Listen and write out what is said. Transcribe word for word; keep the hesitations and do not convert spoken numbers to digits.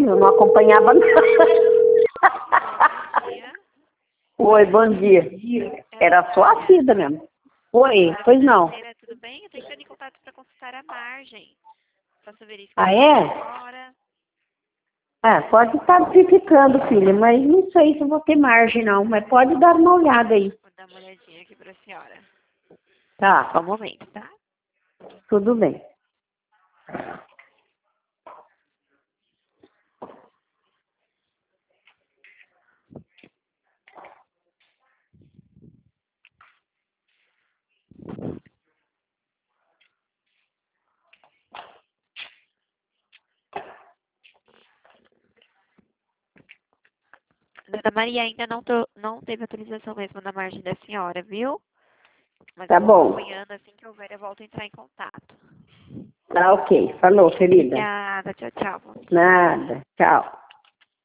mesmo, eu não acompanhava nada. Bom dia. Oi, bom dia. Era só a Cida mesmo. Oi, pois não. Financeira, tudo bem? Eu tô entrando em contato para consultar a margem. Posso verificar Ah, é? agora? Ah, pode estar verificando, filha, mas não sei se eu vou ter margem não, mas pode dar uma olhada aí. Vou dar uma olhadinha aqui para a senhora. Tá, Só um momento, tá? tudo bem. Dona Maria, ainda não, tô, não teve atualização mesmo na margem da senhora, viu? Mas Tá eu vou bom. acompanhando, assim que houver, eu volto a entrar em contato. Tá ok. Falou, querida. Obrigada, tchau, tchau. Bom dia. Nada. Tchau.